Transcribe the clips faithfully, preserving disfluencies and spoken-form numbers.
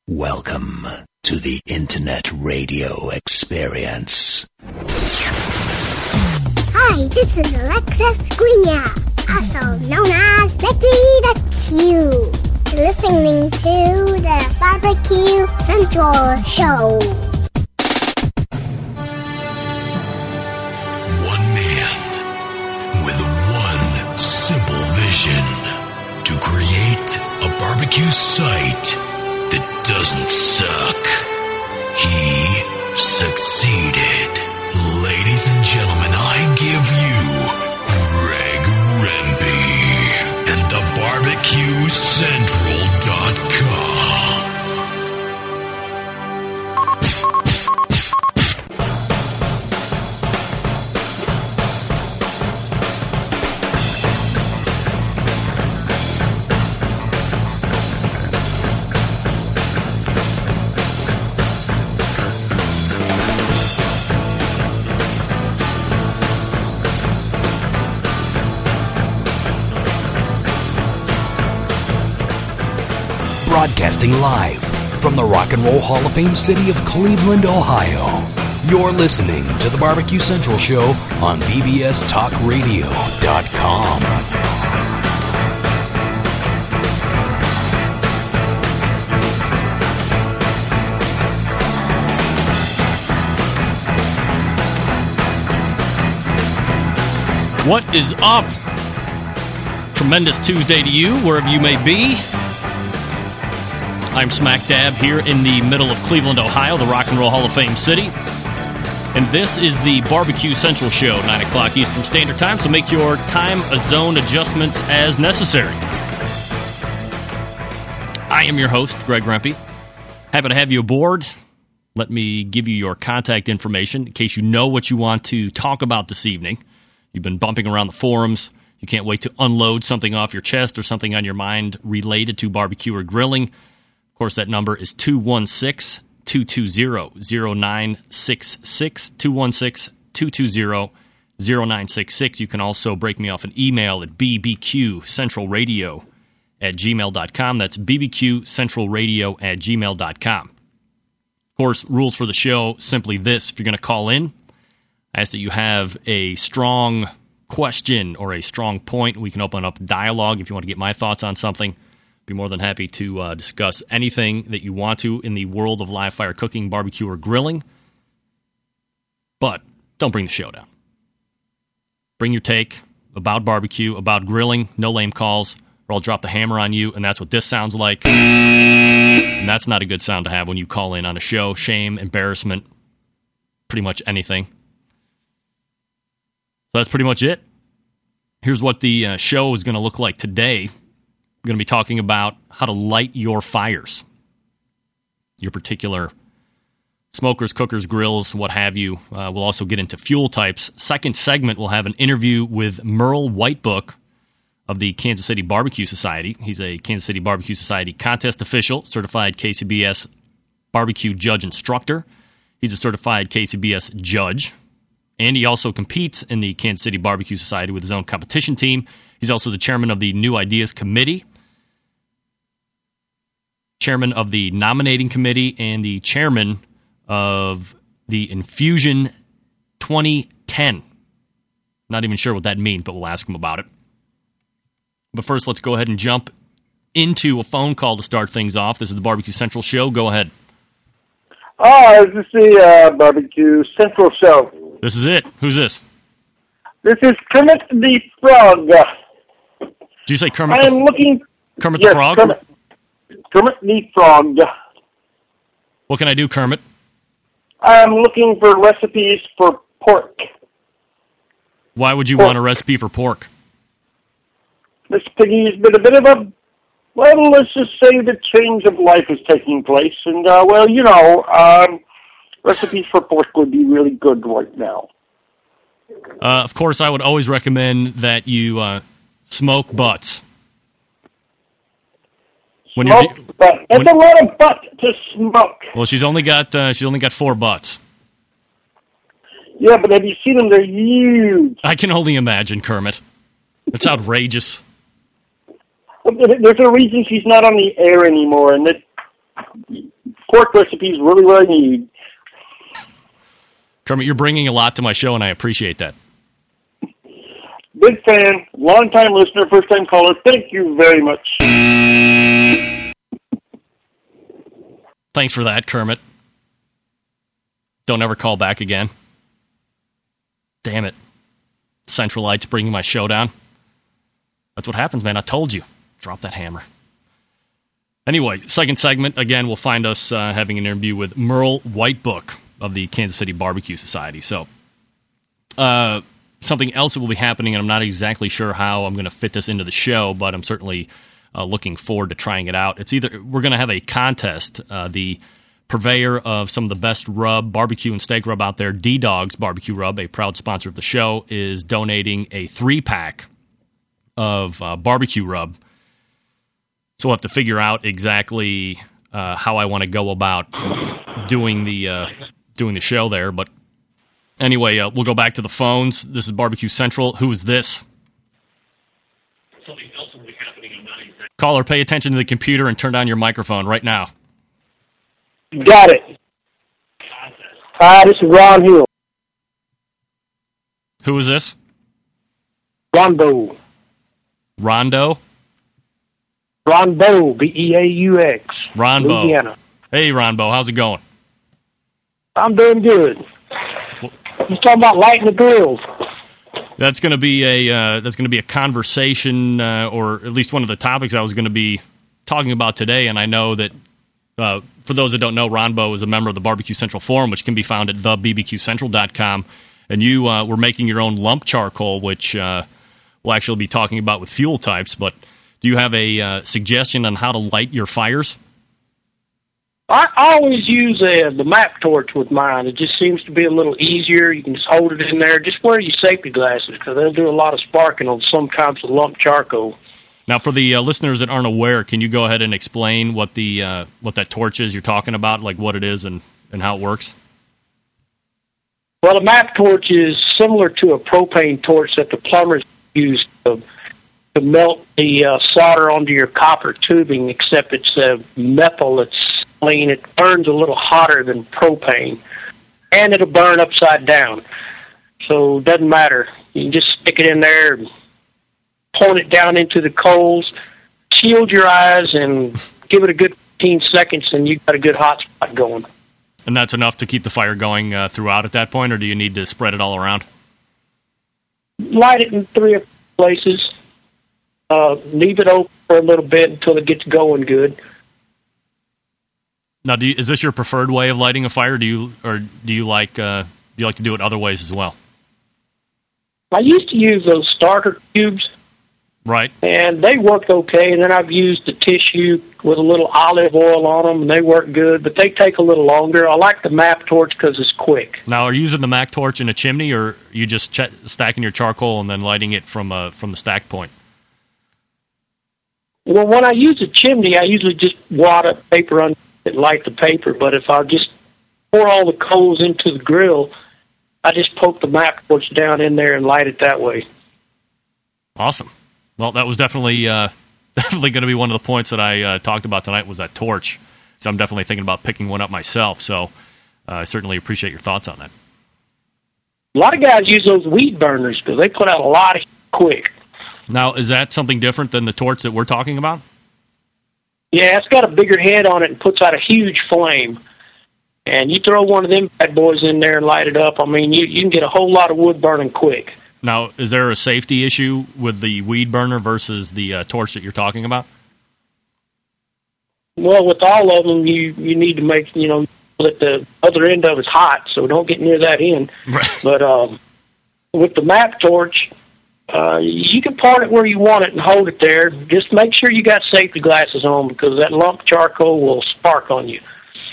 Welcome to the Internet Radio Experience. Hi, this is Alexis Guinia, also known as Betty the Q. You're listening to the Barbecue Central Show. One man with one simple vision: to create a barbecue site that doesn't suck. He succeeded. Ladies and gentlemen, I give you Greg Rempe and the barbecue central dot com. Broadcasting live from the Rock and Roll Hall of Fame city of Cleveland, Ohio. You're listening to the Barbecue Central Show on B B S talk radio dot com. What is up? Tremendous Tuesday to you, wherever you may be. I'm smack dab here in the middle of Cleveland, Ohio, the Rock and Roll Hall of Fame city. And this is the Barbecue Central Show, nine o'clock Eastern Standard Time, so make your time zone adjustments as necessary. I am your host, Greg Rempe. Happy to have you aboard. Let me give you your contact information in case you know what you want to talk about this evening. You've been bumping around the forums. You can't wait to unload something off your chest or something on your mind related to barbecue or grilling. Of course, that number is two one six, two two zero, zero nine six six, two one six, two two zero, zero nine six six. You can also break me off an email at b b q central radio at gmail dot com. That's b b q central radio at gmail dot com. Of course, rules for the show, simply this. If you're going to call in, I ask that you have a strong question or a strong point. We can open up dialogue if you want to get my thoughts on something. Be more than happy to uh, discuss anything that you want to in the world of live fire cooking, barbecue, or grilling. But don't bring the show down. Bring your take about barbecue, about grilling. No lame calls, or I'll drop the hammer on you, and that's what this sounds like. And that's not a good sound to have when you call in on a show. Shame, embarrassment, pretty much anything. So that's pretty much it. Here's what the uh, show is going to look like today. We're going to be talking about how to light your fires, your particular smokers, cookers, grills, what have you. Uh, we'll also get into fuel types. Second segment, we'll have an interview with Merle Whitebook of the Kansas City Barbecue Society. He's a Kansas City Barbecue Society contest official, certified K C B S barbecue judge instructor. He's a certified K C B S judge, and he also competes in the Kansas City Barbecue Society with his own competition team. He's also the chairman of the New Ideas Committee, chairman of the nominating committee, and the chairman of the Infusion twenty ten. Not even sure what that means, but we'll ask him about it. But first, let's go ahead and jump into a phone call to start things off. This is the Barbecue Central Show. Go ahead. Oh, this is the uh, Barbecue Central Show. This is it. Who's this? This is Kermit the Frog. Did you say Kermit I the, am looking... Kermit yes, the Frog? Kermit, Kermit the Frog. What can I do, Kermit? I'm looking for recipes for pork. Why would you pork. want a recipe for pork? This piggy's been a bit of a... Well, let's just say the change of life is taking place. And, uh, well, you know, um, recipes for pork would be really good right now. Uh, of course, I would always recommend that you uh, smoke butts. When Smoke you're, butt. That's when, a lot of butt to smoke. Well, she's only got uh, she's only got four butts. Yeah, but have you seen them? They're huge. I can only imagine, Kermit. That's outrageous. There's a reason she's not on the air anymore, and that pork recipes really what I need. Kermit, you're bringing a lot to my show, and I appreciate that. Big fan, long-time listener, first-time caller. Thank you very much. Thanks for that, Kermit. Don't ever call back again. Damn it. Centralites bringing my show down. That's what happens, man. I told you. Drop that hammer. Anyway, second segment, again, we'll find us uh, having an interview with Merle Whitebook of the Kansas City Barbecue Society. So, uh, something else that will be happening, and I'm not exactly sure how I'm going to fit this into the show, but I'm certainly uh, looking forward to trying it out. It's either we're going to have a contest. Uh, the purveyor of some of the best rub, barbecue and steak rub out there, D-Dog's Barbecue Rub, a proud sponsor of the show, is donating a three-pack of uh, barbecue rub. So we'll have to figure out exactly uh, how I want to go about doing the uh, doing the show there. But anyway, uh, we'll go back to the phones. This is Barbecue Central. Who is this? Something else will be happening in ninety seconds. Caller, pay attention to the computer and turn down your microphone right now. Got it. Hi, this is Ron Hill. Who is this? Rondo. Rondo? Ronbo, B E A U X. Ronbo. Louisiana. Hey, Ronbo, how's it going? I'm doing good. You talking about lighting the grills? That's going to be a uh, that's going to be a conversation, uh, or at least one of the topics I was going to be talking about today. And I know that uh, for those that don't know, Ronbo is a member of the Barbecue Central Forum, which can be found at the b b q central dot com. And you uh, were making your own lump charcoal, which uh, we'll actually be talking about with fuel types. But do you have a uh, suggestion on how to light your fires? I always use uh, the map torch with mine. It just seems to be a little easier. You can just hold it in there. Just wear your safety glasses because they'll do a lot of sparking on some types of lump charcoal. Now, for the uh, listeners that aren't aware, can you go ahead and explain what the uh, what that torch is you're talking about, like what it is and, and how it works? Well, a map torch is similar to a propane torch that the plumbers use to, to melt the uh, solder onto your copper tubing, except it's uh, methyl. It's clean. It burns a little hotter than propane, and it'll burn upside down. So it doesn't matter. You can just stick it in there and point it down into the coals, shield your eyes, and give it a good fifteen seconds, and you've got a good hot spot going. And that's enough to keep the fire going uh, throughout at that point, or do you need to spread it all around? Light it in three or four places. Uh, leave it open for a little bit until it gets going good. Now, do you, is this your preferred way of lighting a fire? Do you or do you like uh, do you like to do it other ways as well? I used to use those starter cubes. Right. And they worked okay, and then I've used the tissue with a little olive oil on them, and they work good, but they take a little longer. I like the map torch because it's quick. Now, are you using the Mac torch in a chimney, or are you just ch- stacking your charcoal and then lighting it from uh, from the stack point? Well, when I use a chimney, I usually just wad up paper under it and light the paper, but if I just pour all the coals into the grill, I just poke the map torch down in there and light it that way. Awesome. Well, that was definitely uh, definitely going to be one of the points that I uh, talked about tonight was that torch. So I'm definitely thinking about picking one up myself. So uh, I certainly appreciate your thoughts on that. A lot of guys use those weed burners because they put out a lot of heat quick. Now, is that something different than the torch that we're talking about? Yeah, it's got a bigger head on it and puts out a huge flame. And you throw one of them bad boys in there and light it up, I mean, you, you can get a whole lot of wood burning quick. Now, is there a safety issue with the weed burner versus the uh, torch that you're talking about? Well, with all of them, you, you need to make, you know, that the other end of it's hot, so don't get near that end. Right. But um, with the map torch, uh, you can part it where you want it and hold it there. Just make sure you got safety glasses on because that lump charcoal will spark on you.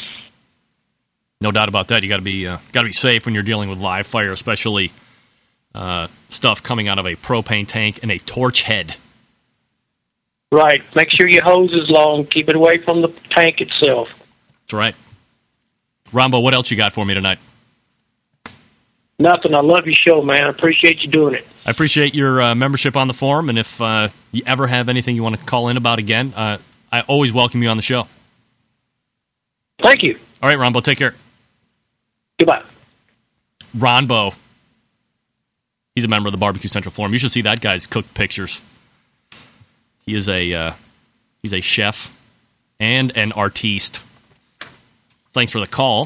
No doubt about that. You got to be uh, got to be safe when you're dealing with live fire, especially Uh, stuff coming out of a propane tank and a torch head. Right. Make sure your hose is long. Keep it away from the tank itself. That's right. Rombo, what else you got for me tonight? Nothing. I love your show, man. I appreciate you doing it. I appreciate your uh, membership on the forum, and if uh, you ever have anything you want to call in about again, uh, I always welcome you on the show. Thank you. All right, Ronbo, take care. Goodbye. Ronbo. He's a member of the Barbecue Central Forum. You should see that guy's cooked pictures. He is a uh, he's a chef and an artiste. Thanks for the call.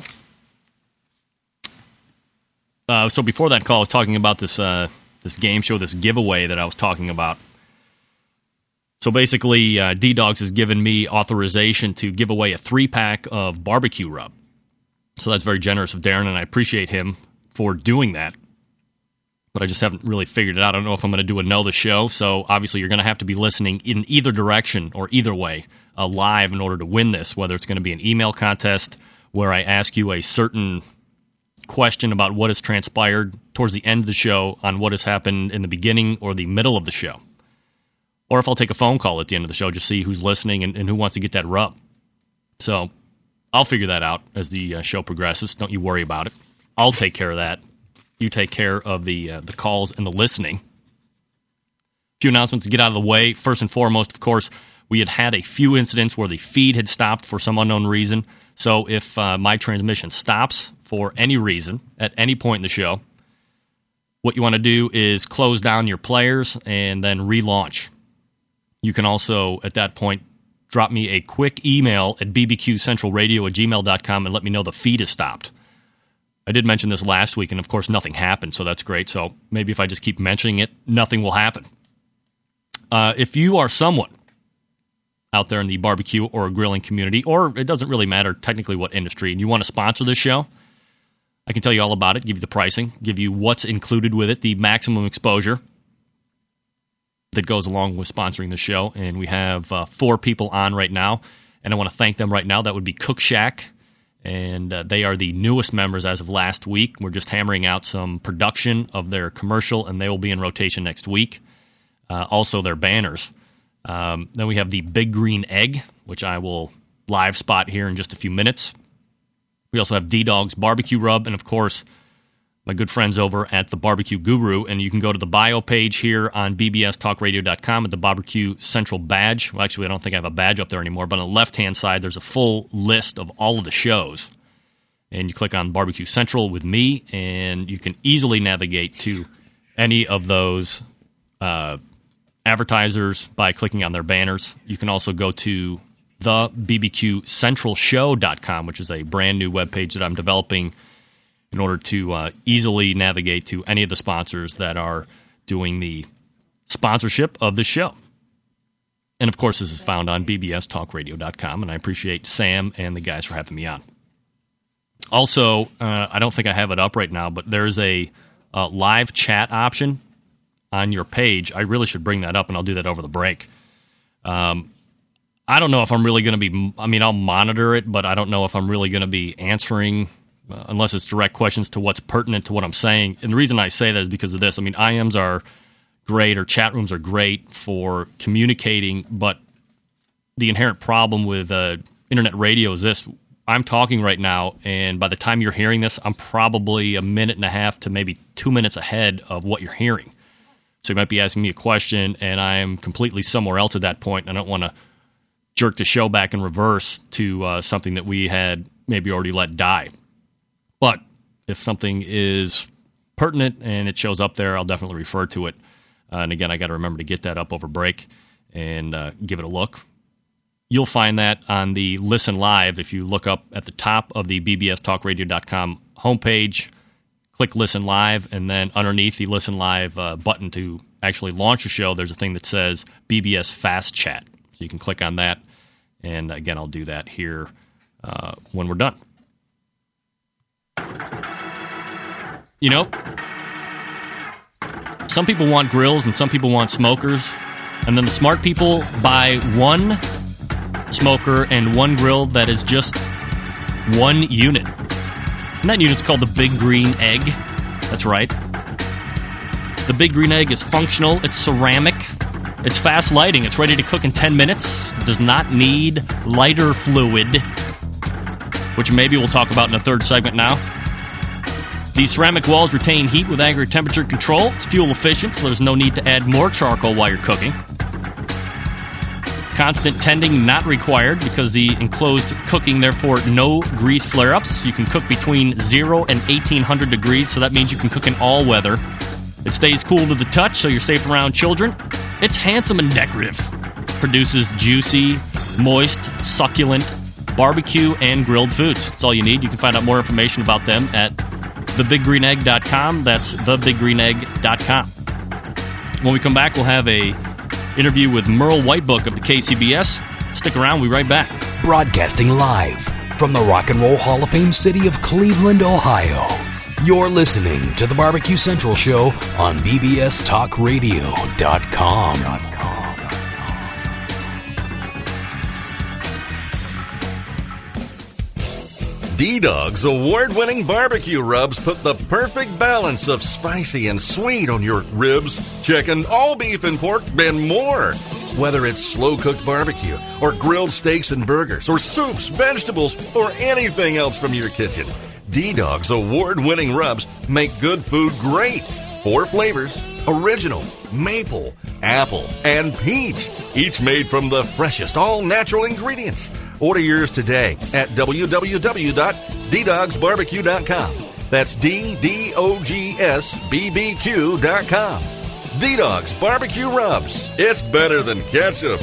Uh, so before that call, I was talking about this uh, this game show, this giveaway that I was talking about. So basically, uh, D-Dogs has given me authorization to give away a three-pack of barbecue rub. So that's very generous of Darren, and I appreciate him for doing that. But I just haven't really figured it out. I don't know if I'm going to do a know the show. So obviously you're going to have to be listening in either direction or either way uh, live in order to win this, whether it's going to be an email contest where I ask you a certain question about what has transpired towards the end of the show on what has happened in the beginning or the middle of the show. Or if I'll take a phone call at the end of the show, just see who's listening and, and who wants to get that rub. So I'll figure that out as the uh, show progresses. Don't you worry about it. I'll take care of that. You take care of the uh, the calls and the listening. A few announcements to get out of the way. First and foremost, of course, we had had a few incidents where the feed had stopped for some unknown reason. So if uh, my transmission stops for any reason at any point in the show, what you want to do is close down your players and then relaunch. You can also, at that point, drop me a quick email at b b q central radio at gmail dot com and let me know the feed has stopped. I did mention this last week, and of course nothing happened, so that's great. So maybe if I just keep mentioning it, nothing will happen. Uh, if you are someone out there in the barbecue or grilling community, or it doesn't really matter technically what industry, and you want to sponsor this show, I can tell you all about it, give you the pricing, give you what's included with it, the maximum exposure that goes along with sponsoring the show. And we have uh, four people on right now, and I want to thank them right now. That would be Cook Shack. And uh, they are the newest members as of last week. We're just hammering out some production of their commercial, and they will be in rotation next week. Uh, also, their banners. Um, then we have the Big Green Egg, which I will live spot here in just a few minutes. We also have D-Dog's Barbecue Rub, and of course, my good friends over at the Barbecue Guru. And you can go to the bio page here on b b s talk radio dot com at the Barbecue Central badge. Well, actually, I don't think I have a badge up there anymore, but on the left-hand side, there's a full list of all of the shows. And you click on Barbecue Central with me, and you can easily navigate to any of those uh, advertisers by clicking on their banners. You can also go to the b b q central show dot com, which is a brand new webpage that I'm developing in order to uh, easily navigate to any of the sponsors that are doing the sponsorship of the show. And, of course, this is found on b b s talk radio dot com, and I appreciate Sam and the guys for having me on. Also, uh, I don't think I have it up right now, but there's a uh, live chat option on your page. I really should bring that up, and I'll do that over the break. Um, I don't know if I'm really going to be – I mean, I'll monitor it, but I don't know if I'm really going to be answering – Uh, unless it's direct questions to what's pertinent to what I'm saying. And the reason I say that is because of this. I mean, I Ms are great, or chat rooms are great for communicating, but the inherent problem with uh, internet radio is this. I'm talking right now, and by the time you're hearing this, I'm probably a minute and a half to maybe two minutes ahead of what you're hearing. So you might be asking me a question, and I'm completely somewhere else at that point, and I don't want to jerk the show back in reverse to uh, something that we had maybe already let die. But if something is pertinent and it shows up there, I'll definitely refer to it. Uh, and again, I got to remember to get that up over break and uh, give it a look. You'll find that on the Listen Live. If you look up at the top of the b b s talk radio dot com homepage, click Listen Live, and then underneath the Listen Live uh, button to actually launch a show, there's a thing that says B B S Fast Chat. So you can click on that. And again, I'll do that here uh, when we're done. You know, some people want grills and some people want smokers, and then the smart people buy one smoker and one grill that is just one unit. And that unit's called the Big Green Egg. That's right. The Big Green Egg is functional, it's ceramic, it's fast lighting, it's ready to cook in ten minutes, it does not need lighter fluid, which maybe we'll talk about in a third segment now. These ceramic walls retain heat with accurate temperature control. It's fuel efficient, so there's no need to add more charcoal while you're cooking. Constant tending not required because the enclosed cooking, therefore no grease flare-ups. You can cook between zero and eighteen hundred degrees, so that means you can cook in all weather. It stays cool to the touch, so you're safe around children. It's handsome and decorative. Produces juicy, moist, succulent barbecue and grilled foods. That's all you need. You can find out more information about them at the big green egg dot com. That's the big green egg dot com. When we come back, we'll have a interview with Merle Whitebook of the K C B S. Stick around. We'll be right back. Broadcasting live from the Rock and Roll Hall of Fame city of Cleveland, Ohio. You're listening to the Barbecue Central Show on B B S talk radio dot com. D-Dog's award-winning barbecue rubs put the perfect balance of spicy and sweet on your ribs, chicken, all beef and pork, and more. Whether it's slow-cooked barbecue or grilled steaks and burgers or soups, vegetables, or anything else from your kitchen, D-Dog's award-winning rubs make good food great. Four flavors: original, maple, apple, and peach. Each made from the freshest, all-natural ingredients. Order yours today at w w w dot d dogs barbecue dot com. That's D D O G S B B Q dot com. D-Dog's Barbecue Rubs. It's better than ketchup.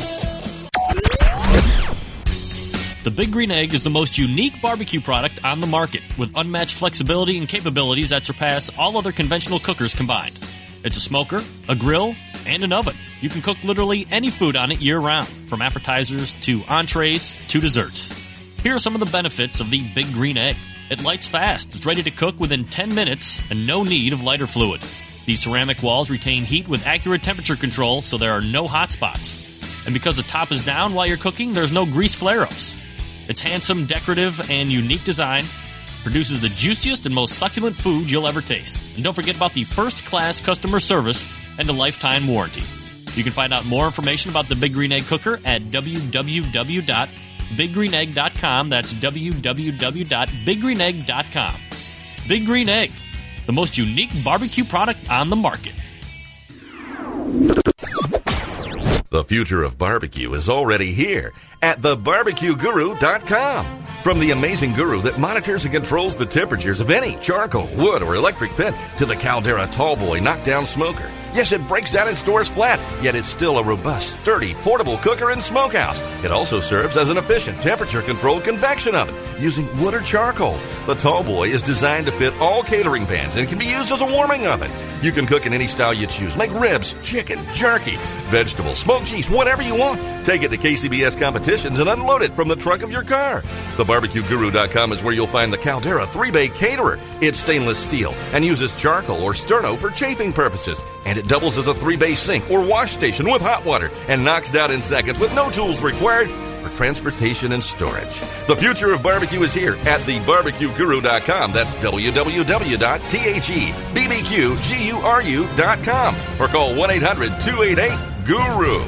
The Big Green Egg is the most unique barbecue product on the market, with unmatched flexibility and capabilities that surpass all other conventional cookers combined. It's a smoker, a grill, and an oven. You can cook literally any food on it year-round, from appetizers to entrees to desserts. Here are some of the benefits of the Big Green Egg. It lights fast, it's ready to cook within ten minutes, and no need of lighter fluid. These ceramic walls retain heat with accurate temperature control, so there are no hot spots. And because the top is down while you're cooking, there's no grease flare-ups. Its handsome, decorative, and unique design produces the juiciest and most succulent food you'll ever taste. And don't forget about the first-class customer service and a lifetime warranty. You can find out more information about the Big Green Egg Cooker at w w w dot big green egg dot com. That's w w w dot big green egg dot com. Big Green Egg, the most unique barbecue product on the market. The future of barbecue is already here at the barbecue guru dot com. From the amazing Guru that monitors and controls the temperatures of any charcoal, wood, or electric pit to the Caldera Tallboy knockdown smoker. Yes, it breaks down and stores flat, yet it's still a robust, sturdy, portable cooker and smokehouse. It also serves as an efficient temperature-controlled convection oven using wood or charcoal. The Tallboy is designed to fit all catering pans and can be used as a warming oven. You can cook in any style you choose. Make ribs, chicken, jerky, vegetables, smoked cheese, whatever you want. Take it to K C B S competitions and unload it from the trunk of your car. the barbecue guru dot com is where you'll find the Caldera three-bay caterer. It's stainless steel and uses charcoal or sterno for chafing purposes. And it doubles as a three-bay sink or wash station with hot water and knocks down in seconds with no tools required for transportation and storage. The future of barbecue is here at the barbecue guru dot com. That's w w w dot the b b q guru dot com or call one eight hundred two eight eight guru.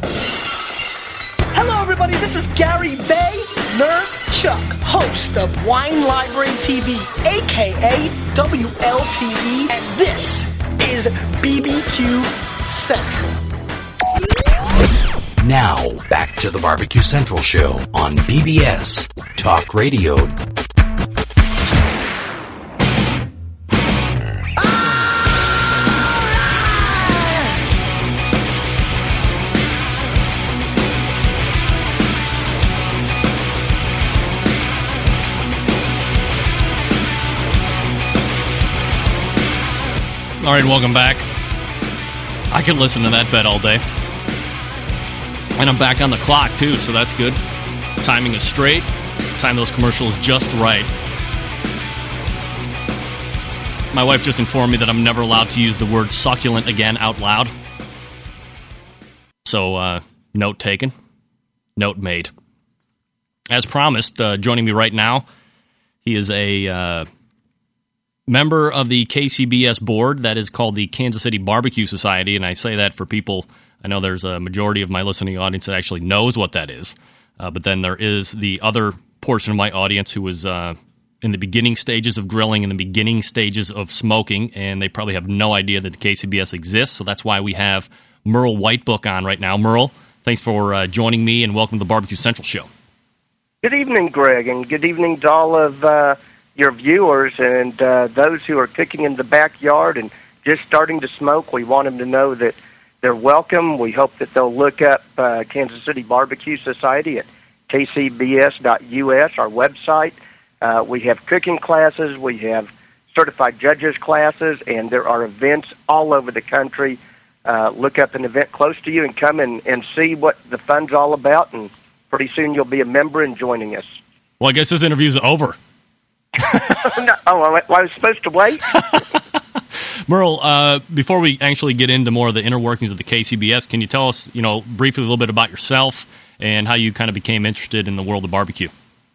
Hello, everybody. This is Gary Vaynerchuk, host of Wine Library T V, a k a. W L T V, and this is B B Q Central. Now, back to the Barbecue Central Show on B B S Talk Radio. All right, welcome back. I could listen to that bet all day. And I'm back on the clock, too, so that's good. Timing is straight. Time those commercials just right. My wife just informed me that I'm never allowed to use the word succulent again out loud. So, uh, note taken. Note made. As promised, uh, joining me right now, he is a uh, member of the K C B S board that is called the Kansas City Barbecue Society, and I say that for people. I know there's a majority of my listening audience that actually knows what that is, uh, but then there is the other portion of my audience who was uh, in the beginning stages of grilling, in the beginning stages of smoking, and they probably have no idea that the K C B S exists, so that's why we have Merle Whitebook on right now. Merle, Thanks for uh, joining me, and welcome to the Barbecue Central Show. Good evening, Greg, and good evening to all of uh, your viewers and uh, those who are cooking in the backyard and just starting to smoke. We want them to know that they're welcome. We hope that they'll look up uh, Kansas City Barbecue Society at k c b s dot u s, our website. Uh, we have cooking classes, we have certified judges classes, and there are events all over the country. Uh, look up an event close to you and come and, and see what the fun's all about, and pretty soon you'll be a member and joining us. Well, I guess this interview's over. no, oh, I, I was supposed to wait? Merle, uh, before we actually get into more of the inner workings of the K C B S, can you tell us, you know, briefly a little bit about yourself and how you kind of became interested in the world of barbecue?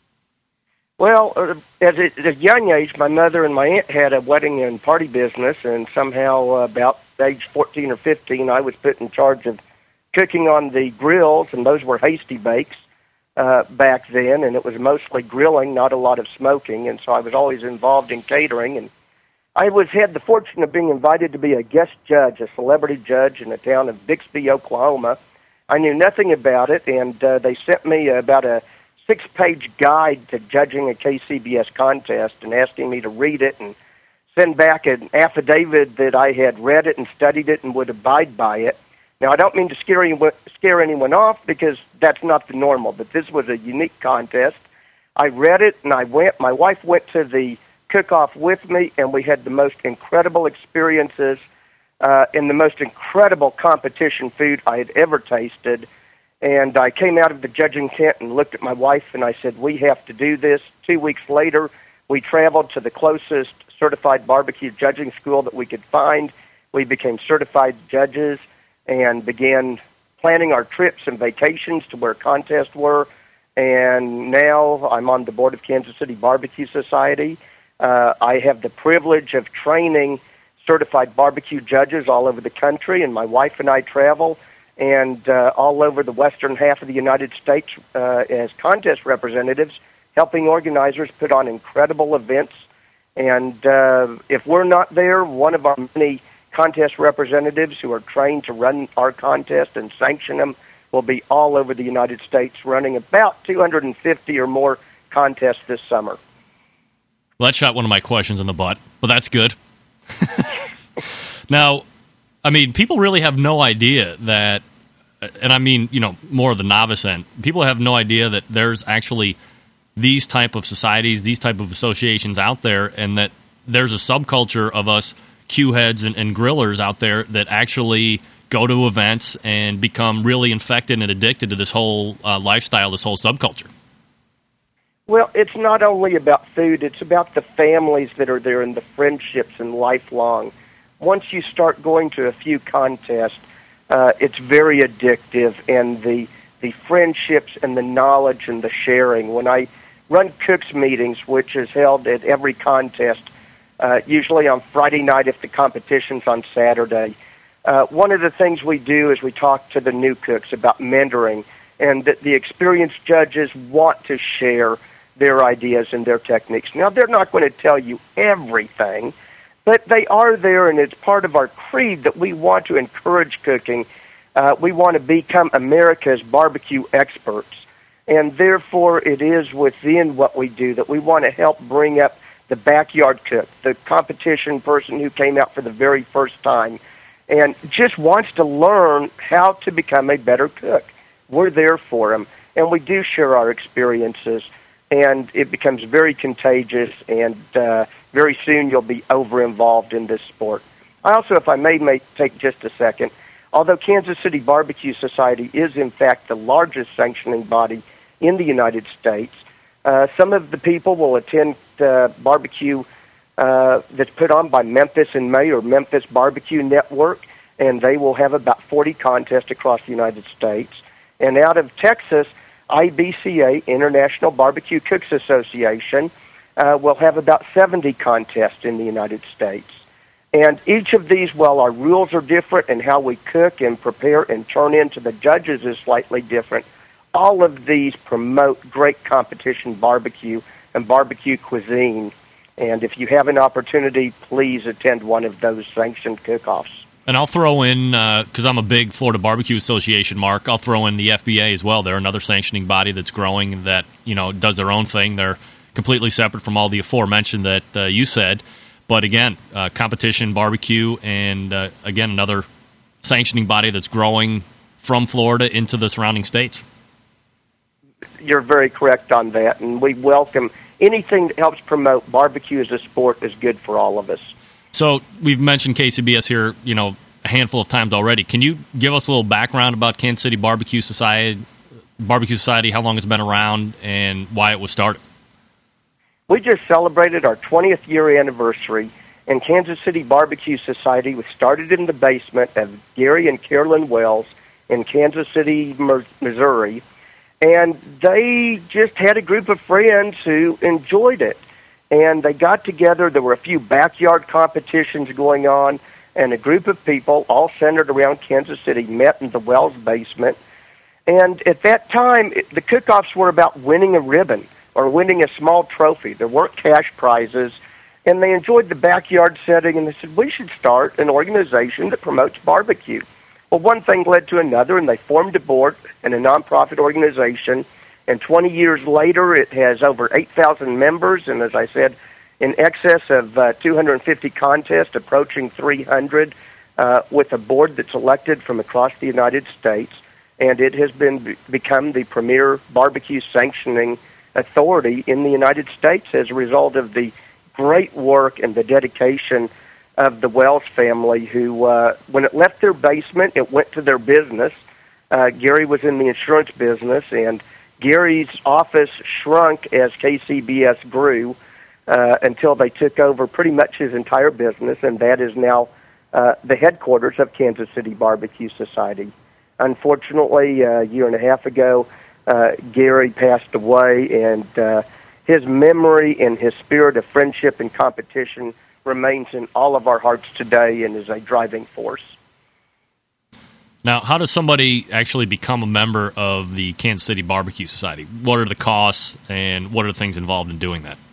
Well, at a, at a young age, my mother and my aunt had a wedding and party business, and somehow uh, about age fourteen or fifteen, I was put in charge of cooking on the grills, and those were hasty bakes uh, back then, and it was mostly grilling, not a lot of smoking, and so I was always involved in catering, and I was had the fortune of being invited to be a guest judge, a celebrity judge in the town of Bixby, Oklahoma. I knew nothing about it, and uh, they sent me about a six-page guide to judging a K C B S contest and asking me to read it and send back an affidavit that I had read it and studied it and would abide by it. Now, I don't mean to scare anyone, scare anyone off because that's not the normal, but this was a unique contest. I read it, and I went. My wife went to the cook-off with me, and we had the most incredible experiences uh, and the most incredible competition food I had ever tasted. And I came out of the judging tent and looked at my wife, and I said, we have to do this. Two weeks later, we traveled to the closest certified barbecue judging school that we could find. We became certified judges and began planning our trips and vacations to where contests were. And now I'm on the board of Kansas City Barbecue Society. Uh, I have the privilege of training certified barbecue judges all over the country, and my wife and I travel and uh, all over the western half of the United States uh, as contest representatives, helping organizers put on incredible events. And uh, if we're not there, one of our many contest representatives who are trained to run our contest and sanction them will be all over the United States running about two hundred fifty or more contests this summer. Well, that shot one of my questions in the butt, but that's good. Now, I mean, people really have no idea that, and I mean, you know, more of the novice end, people have no idea that there's actually these type of societies, these type of associations out there, and that there's a subculture of us cue heads and, and grillers out there that actually go to events and become really infected and addicted to this whole uh, lifestyle, this whole subculture. Well, it's not only about food, it's about the families that are there and the friendships and lifelong. Once you start going to a few contests, uh, it's very addictive, and the the friendships and the knowledge and the sharing. When I run Cooks meetings, which is held at every contest, uh, usually on Friday night if the competition's on Saturday, uh, one of the things we do is we talk to the new cooks about mentoring, and that the experienced judges want to share their ideas and their techniques. Now, they're not going to tell you everything, but they are there, and it's part of our creed that we want to encourage cooking. Uh, we want to become America's barbecue experts, and therefore it is within what we do that we want to help bring up the backyard cook, the competition person who came out for the very first time and just wants to learn how to become a better cook. We're there for them, and we do share our experiences, and it becomes very contagious, and uh, very soon you'll be over-involved in this sport. I also, if I may, may take just a second, although Kansas City Barbecue Society is, in fact, the largest sanctioning body in the United States, uh, some of the people will attend uh, barbecue uh, that's put on by Memphis in May or Memphis Barbecue Network, and they will have about forty contests across the United States. And out of Texas, I B C A, International Barbecue Cooks Association, uh, will have about seventy contests in the United States. And each of these, while our rules are different and how we cook and prepare and turn into the judges is slightly different, all of these promote great competition barbecue and barbecue cuisine. And if you have an opportunity, please attend one of those sanctioned cook-offs. And I'll throw in, because uh, I'm a big Florida Barbecue Association mark, I'll throw in the F B A as well. They're another sanctioning body that's growing that, you know, does their own thing. They're completely separate from all the aforementioned that uh, you said. But again, uh, competition, barbecue, and uh, again, another sanctioning body that's growing from Florida into the surrounding states. You're very correct on that, and we welcome anything that helps promote barbecue as a sport is good for all of us. So we've mentioned K C B S here, you know, a handful of times already. Can you give us a little background about Kansas City Barbecue Society, Barbecue Society, how long it's been around, and why it was started? We just celebrated our twentieth year anniversary, and Kansas City Barbecue Society was started in the basement of Gary and Carolyn Wells in Kansas City, Missouri, and they just had a group of friends who enjoyed it. And they got together. There were a few backyard competitions going on, and a group of people, all centered around Kansas City, met in the Wells basement. And at that time, it, the cook-offs were about winning a ribbon or winning a small trophy. There weren't cash prizes, and they enjoyed the backyard setting, and they said, we should start an organization that promotes barbecue. Well, one thing led to another, and they formed a board and a nonprofit organization. And twenty years later, it has over eight thousand members, and as I said, in excess of uh, two hundred fifty contests, approaching three hundred, uh, with a board that's elected from across the United States. And it has been become the premier barbecue sanctioning authority in the United States as a result of the great work and the dedication of the Wells family, who, uh, when it left their basement, it went to their business. Uh, Gary was in the insurance business, and Gary's office shrunk as K C B S grew uh, until they took over pretty much his entire business, and that is now uh, the headquarters of Kansas City Barbecue Society. Unfortunately, uh, a year and a half ago, uh, Gary passed away, and uh, his memory and his spirit of friendship and competition remains in all of our hearts today and is a driving force. Now, how does somebody actually become a member of the Kansas City Barbecue Society? What are the costs, and what are the things involved in doing that?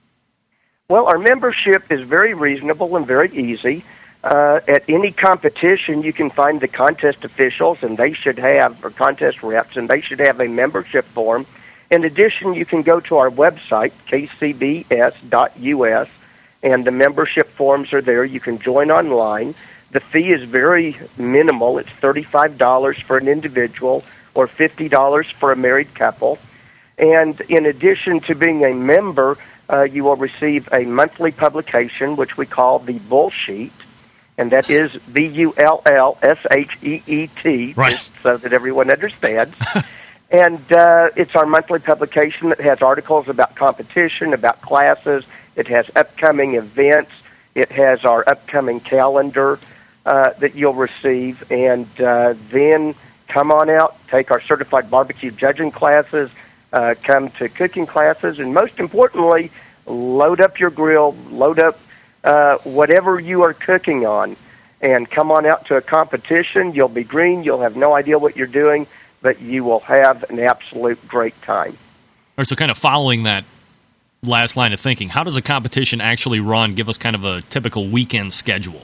Well, our membership is very reasonable and very easy. Uh, at any competition, you can find the contest officials, and they should have, or contest reps, and they should have a membership form. In addition, you can go to our website, k c b s dot u s, and the membership forms are there. You can join online. The fee is very minimal. It's thirty-five dollars for an individual or fifty dollars for a married couple. And in addition to being a member, uh, you will receive a monthly publication, which we call the Bull Sheet, and that is B U L L S H E E T, right, just so that everyone understands. And uh, it's our monthly publication that has articles about competition, about classes. It has upcoming events. It has our upcoming calendar uh, that you'll receive. And uh, then come on out, take our certified barbecue judging classes, uh, come to cooking classes, and most importantly, load up your grill, load up uh, whatever you are cooking on, and come on out to a competition. You'll be green. You'll have no idea what you're doing, but you will have an absolute great time. All right, so kind of following that last line of thinking, how does a competition actually run? Give us kind of a typical weekend schedule.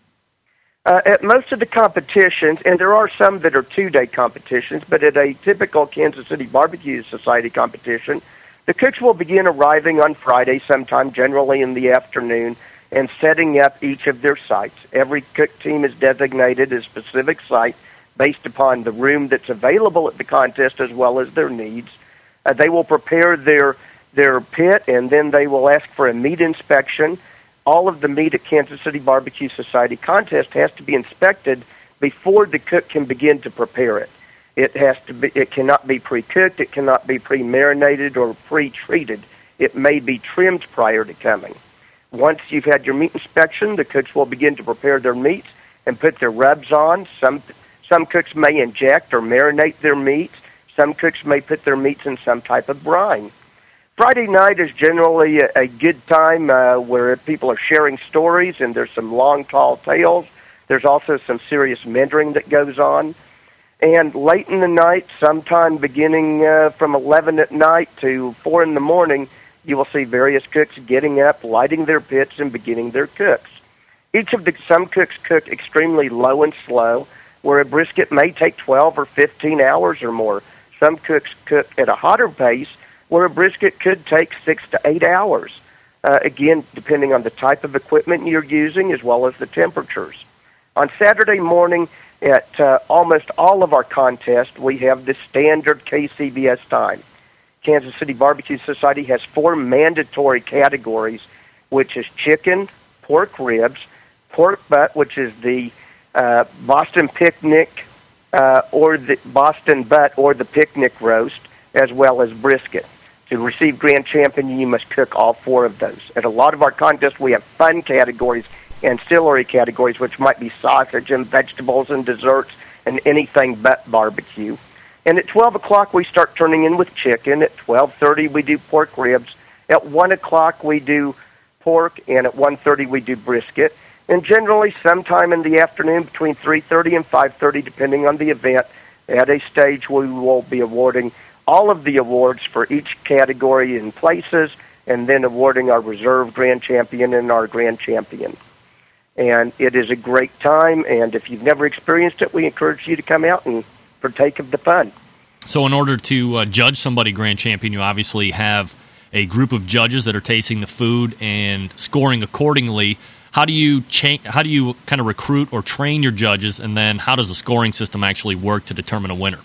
Uh, at most of the competitions, and there are some that are two-day competitions, but at a typical Kansas City Barbecue Society competition, the cooks will begin arriving on Friday sometime, generally in the afternoon, and setting up each of their sites. Every cook team is designated a specific site based upon the room that's available at the contest as well as their needs. Uh, they will prepare their their pit, and then they will ask for a meat inspection. All of the meat at Kansas City Barbecue Society contest has to be inspected before the cook can begin to prepare it. It has to be. It cannot be pre-cooked. It cannot be pre-marinated or pre-treated. It may be trimmed prior to coming. Once you've had your meat inspection, the cooks will begin to prepare their meats and put their rubs on. Some some cooks may inject or marinate their meats. Some cooks may put their meats in some type of brine. Friday night is generally a, a good time uh, where people are sharing stories, and there's some long, tall tales. There's also some serious mentoring that goes on. And late in the night, sometime beginning uh, from eleven at night to four in the morning, you will see various cooks getting up, lighting their pits, and beginning their cooks. Each of the some cooks cook extremely low and slow, where a brisket may take twelve or fifteen hours or more. Some cooks cook at a hotter pace, where a brisket could take six to eight hours. Uh, again, depending on the type of equipment you're using as well as the temperatures. On Saturday morning, at uh, almost all of our contests, we have the standard K C B S time. Kansas City Barbecue Society has four mandatory categories, which is chicken, pork ribs, pork butt, which is the uh, Boston picnic uh, or the Boston butt or the picnic roast, as well as brisket. To receive Grand Champion, you must cook all four of those. At a lot of our contests, we have fun categories, ancillary categories, which might be sausage and vegetables and desserts and anything but barbecue. And at twelve o'clock, we start turning in with chicken. At twelve thirty, we do pork ribs. At one o'clock, we do pork, and at one thirty, we do brisket. And generally, sometime in the afternoon, between three thirty and five thirty, depending on the event, at a stage we will be awarding all of the awards for each category and places, and then awarding our reserve grand champion and our grand champion. And it is a great time, and if you've never experienced it, we encourage you to come out and partake of the fun. So in order to uh, judge somebody grand champion, you obviously have a group of judges that are tasting the food and scoring accordingly. How do you cha- how do you kind of recruit or train your judges, and then how does the scoring system actually work to determine a winner?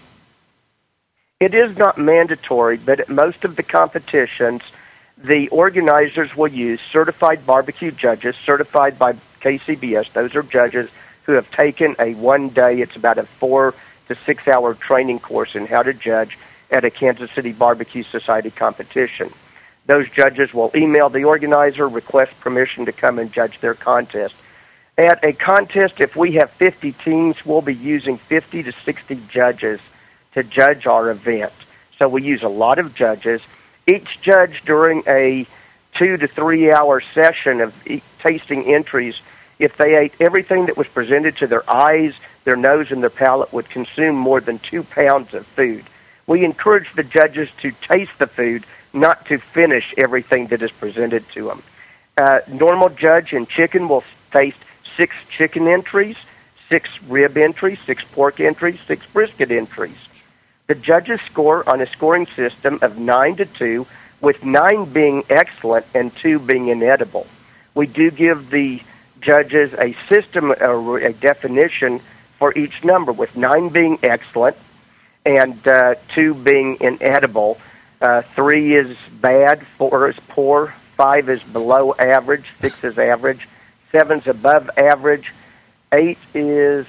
It is not mandatory, but at most of the competitions, the organizers will use certified barbecue judges, certified by K C B S. Those are judges who have taken a one-day, it's about a four to six-hour training course in how to judge at a Kansas City Barbecue Society competition. Those judges will email the organizer, request permission to come and judge their contest. At a contest, if we have fifty teams, we'll be using fifty to sixty judges to judge our event. So we use a lot of judges. Each judge during a two to three hour session of e- tasting entries, if they ate everything that was presented to their eyes, their nose, and their palate, would consume more than two pounds of food. We encourage the judges to taste the food, not to finish everything that is presented to them. Uh, normal judge in chicken will taste six chicken entries, six rib entries, six pork entries, six brisket entries. The judges score on a scoring system of nine to two, with nine being excellent and two being inedible. We do give the judges a system or a definition for each number, with nine being excellent and uh, two being inedible. Uh, three is bad, four is poor, five is below average, six is average, seven's above average, eight is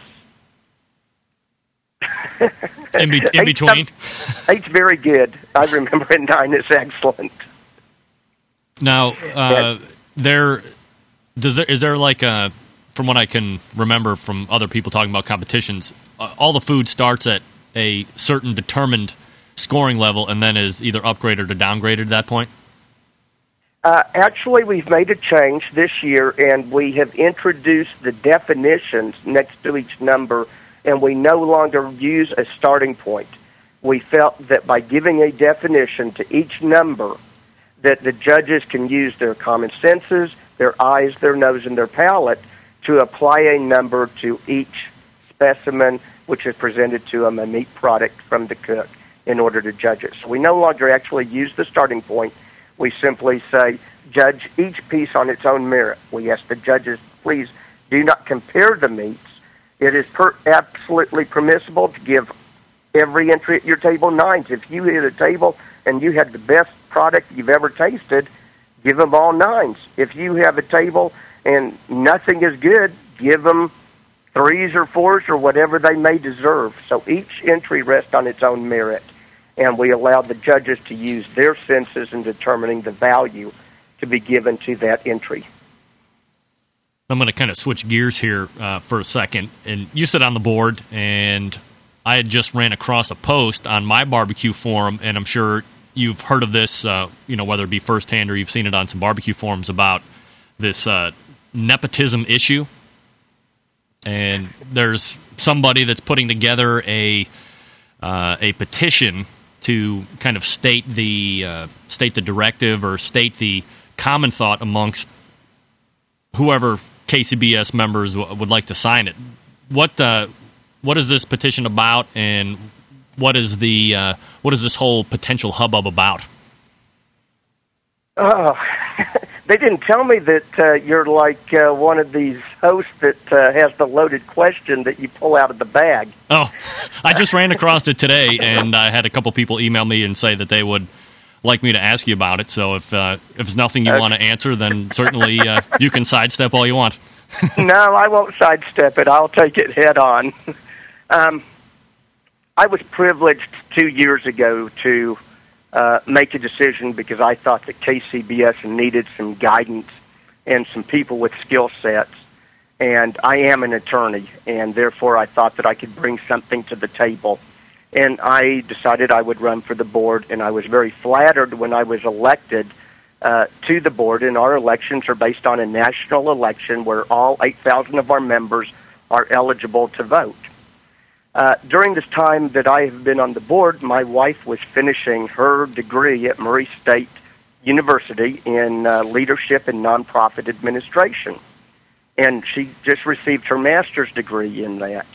in, be- in between. Eight's, eight's very good. I remember it. Nine is excellent. Now, uh, there does there is there like a, from what I can remember from other people talking about competitions, uh, all the food starts at a certain determined scoring level and then is either upgraded or downgraded at that point? Uh, actually, we've made a change this year, and we have introduced the definitions next to each number, and we no longer use a starting point. We felt that by giving a definition to each number, that the judges can use their common senses, their eyes, their nose, and their palate to apply a number to each specimen which is presented to them, a meat product from the cook, in order to judge it. So we no longer actually use the starting point. We simply say, judge each piece on its own merit. We ask the judges, please do not compare the meats. It is per- absolutely permissible to give every entry at your table nines. If you hit a table and you had the best product you've ever tasted, give them all nines. If you have a table and nothing is good, give them threes or fours or whatever they may deserve. So each entry rests on its own merit, and we allow the judges to use their senses in determining the value to be given to that entry. I'm going to kind of switch gears here uh, for a second. And you sit on the board, and I had just ran across a post on my barbecue forum, and I'm sure you've heard of this, uh, you know, whether it be firsthand or you've seen it on some barbecue forums about this uh, nepotism issue. And there's somebody that's putting together a uh, a petition to kind of state the uh, state the directive or state the common thought amongst whoever K C B S members w- would like to sign it. What uh, what is this petition about, and what is the uh, what is this whole potential hubbub about? Oh, they didn't tell me that uh, you're like uh, one of these hosts that uh, has the loaded question that you pull out of the bag. Oh, I just ran across it today, and I had a couple people email me and say that they would like me to ask you about it. So if uh, if it's nothing you okay. want to answer, then certainly uh, you can sidestep all you want. No, I won't sidestep it. I'll take it head on. um, I was privileged two years ago to uh, make a decision because I thought that K C B S needed some guidance and some people with skill sets. And I am an attorney, and therefore I thought that I could bring something to the table. And I decided I would run for the board, and I was very flattered when I was elected Uh, to the board, and our elections are based on a national election where all eight thousand of our members are eligible to vote. Uh, during this time that I have been on the board, my wife was finishing her degree at Murray State University in uh, leadership and nonprofit administration, and she just received her master's degree in that.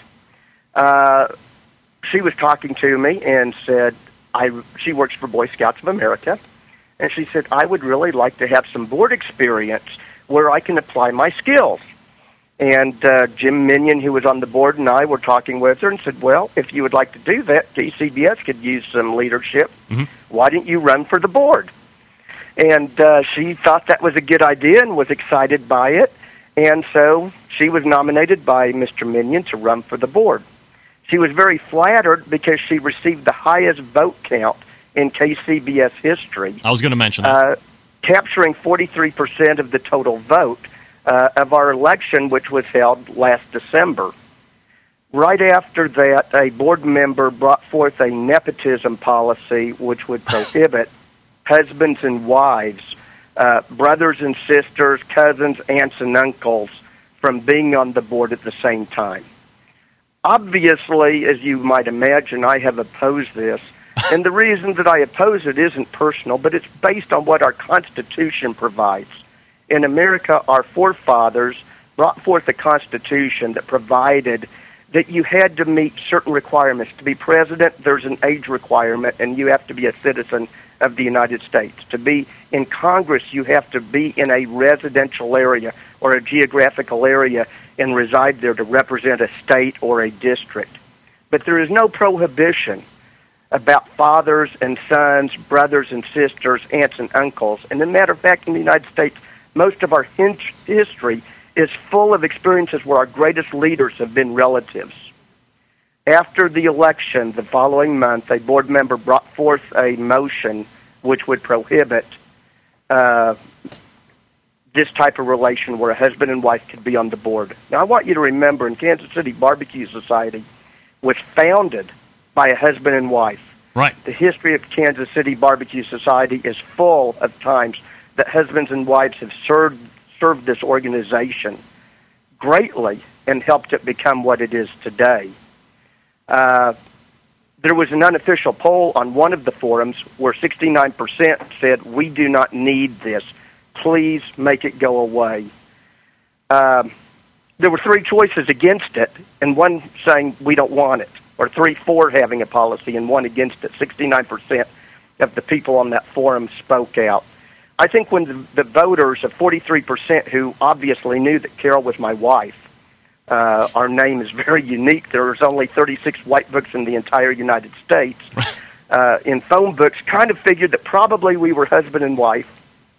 Uh, she was talking to me and said, I, she works for Boy Scouts of America, and she said, I would really like to have some board experience where I can apply my skills. And uh, Jim Minion, who was on the board, and I were talking with her and said, well, if you would like to do that, K C B S could use some leadership. Mm-hmm. Why didn't you run for the board? And uh, she thought that was a good idea and was excited by it. And so she was nominated by Mister Minion to run for the board. She was very flattered because she received the highest vote count in K C B S history. I was going to mention that. Uh, capturing forty-three percent of the total vote uh, of our election, which was held last December. Right after that, a board member brought forth a nepotism policy which would prohibit husbands and wives, uh, brothers and sisters, cousins, aunts and uncles from being on the board at the same time. Obviously, as you might imagine, I have opposed this. And the reason that I oppose it isn't personal, but it's based on what our Constitution provides. In America, our forefathers brought forth a Constitution that provided that you had to meet certain requirements. To be president, there's an age requirement, and you have to be a citizen of the United States. To be in Congress, you have to be in a residential area or a geographical area and reside there to represent a state or a district. But there is no prohibition about fathers and sons, brothers and sisters, aunts and uncles. And as a matter of fact, in the United States, most of our hin- history is full of experiences where our greatest leaders have been relatives. After the election, the following month, a board member brought forth a motion which would prohibit uh, this type of relation where a husband and wife could be on the board. Now, I want you to remember, in Kansas City Barbecue Society was founded by a husband and wife. Right. The history of Kansas City Barbecue Society is full of times that husbands and wives have served served this organization greatly and helped it become what it is today. Uh, there was an unofficial poll on one of the forums where sixty-nine percent said, we do not need this. Please make it go away. Um, there were three choices against it, and one saying we don't want it, or three for having a policy, and one against it. sixty-nine percent of the people on that forum spoke out. I think when the, the voters of forty-three percent who obviously knew that Carol was my wife, uh, our name is very unique. There's only thirty-six white books in the entire United States. Uh, in phone books, kind of figured that probably we were husband and wife.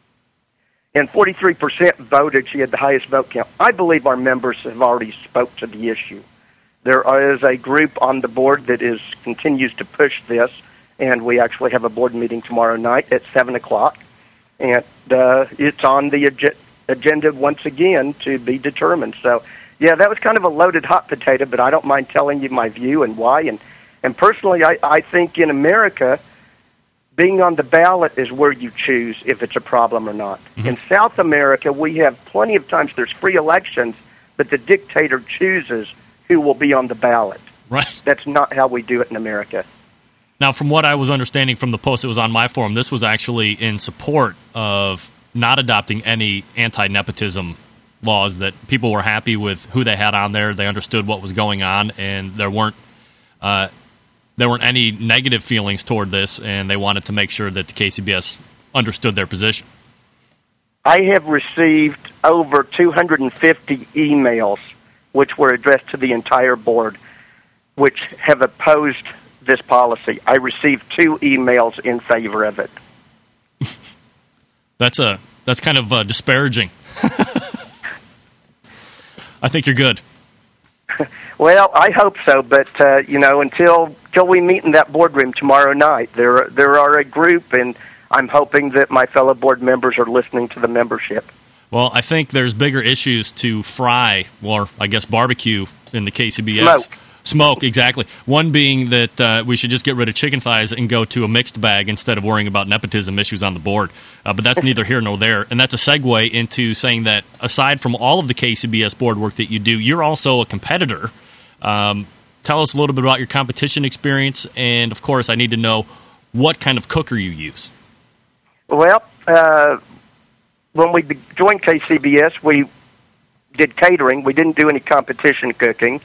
And forty-three percent voted. She had the highest vote count. I believe our members have already spoke to the issue. There is a group on the board that is continues to push this, and we actually have a board meeting tomorrow night at seven o'clock. And uh, it's on the ag- agenda once again to be determined. So, yeah, that was kind of a loaded hot potato, but I don't mind telling you my view and why. And, and personally, I, I think in America, being on the ballot is where you choose if it's a problem or not. Mm-hmm. In South America, we have plenty of times there's free elections, but the dictator chooses who will be on the ballot. Right. That's not how we do it in America. Now, from what I was understanding from the post that was on my forum, this was actually in support of not adopting any anti-nepotism laws that people were happy with who they had on there. They understood what was going on, and there weren't uh, there weren't any negative feelings toward this, and they wanted to make sure that the K C B S understood their position. I have received over two hundred fifty emails, which were addressed to the entire board, which have opposed this policy. I received two emails in favor of it. That's a that's kind of uh, disparaging. I think you're good. Well, I hope so, but uh, you know, until until we meet in that boardroom tomorrow night, there there are a group, and I'm hoping that my fellow board members are listening to the membership. Well, I think there's bigger issues to fry, or I guess barbecue in the K C B S. Smoke. Smoke, exactly. One being that uh, we should just get rid of chicken thighs and go to a mixed bag instead of worrying about nepotism issues on the board. Uh, but that's neither here nor there. And that's a segue into saying that aside from all of the K C B S board work that you do, you're also a competitor. Um, tell us a little bit about your competition experience. And, of course, I need to know what kind of cooker you use. Well, uh, when we joined K C B S, we did catering. We didn't do any competition cooking.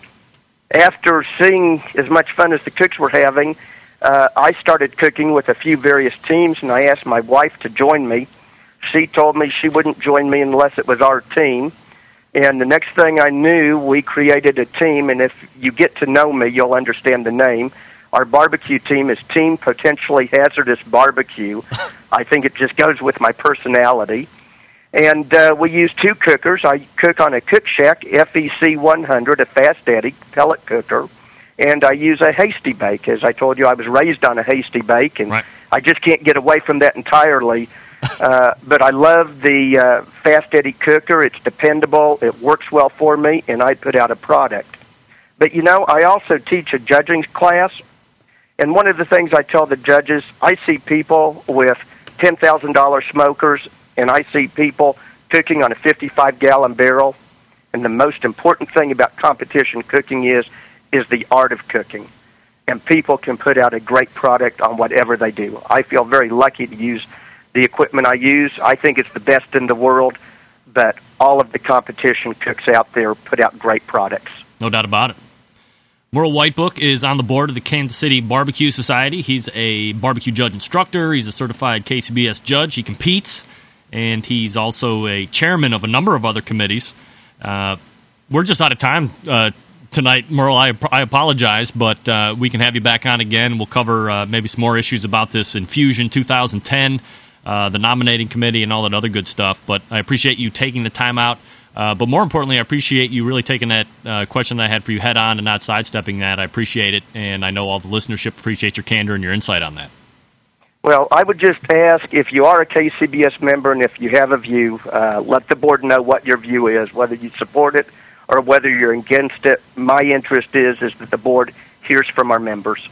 After seeing as much fun as the cooks were having, uh, I started cooking with a few various teams, and I asked my wife to join me. She told me she wouldn't join me unless it was our team. And the next thing I knew, we created a team, and if you get to know me, you'll understand the name. Our barbecue team is Team Potentially Hazardous Barbecue. I think it just goes with my personality. And uh, we use two cookers. I cook on a Cook Shack F E C one hundred, a fast eddy pellet cooker, and I use a Hasty Bake. As I told you, I was raised on a Hasty Bake, and right. I just can't get away from that entirely. uh, but I love the uh, fast eddy cooker. It's dependable. It works well for me, and I put out a product. But, you know, I also teach a judging class, and one of the things I tell the judges, I see people with ten thousand dollars smokers, and I see people cooking on a fifty-five gallon barrel. And the most important thing about competition cooking is is the art of cooking. And people can put out a great product on whatever they do. I feel very lucky to use the equipment I use. I think it's the best in the world, but all of the competition cooks out there put out great products. No doubt about it. Merle Whitebook is on the board of the Kansas City Barbecue Society. He's a barbecue judge instructor. He's a certified K C B S judge. He competes. And he's also a chairman of a number of other committees. Uh, we're just out of time uh, tonight, Merle. I, I apologize, but uh, we can have you back on again. We'll cover uh, maybe some more issues about this Infusion two thousand ten, uh, the nominating committee, and all that other good stuff. But I appreciate you taking the time out. Uh, but more importantly, I appreciate you really taking that uh, question that I had for you head on and not sidestepping that. I appreciate it, and I know all the listenership appreciate your candor and your insight on that. Well, I would just ask, if you are a K C B S member and if you have a view, uh, let the board know what your view is, whether you support it or whether you're against it. My interest is, is that the board hears from our members.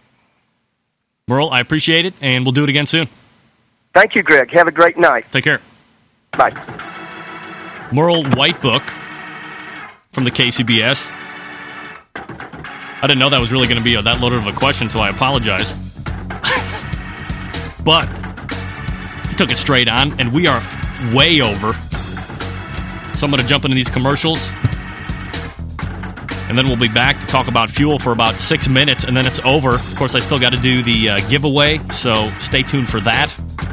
Merle, I appreciate it, and we'll do it again soon. Thank you, Greg. Have a great night. Take care. Bye. Merle Whitebook from the K C B S. I didn't know that was really going to be a, that loaded of a question, so I apologize. But he took it straight on, and we are way over. So I'm going to jump into these commercials, and then we'll be back to talk about fuel for about six minutes, and then it's over. Of course, I still got to do the uh, giveaway, so stay tuned for that.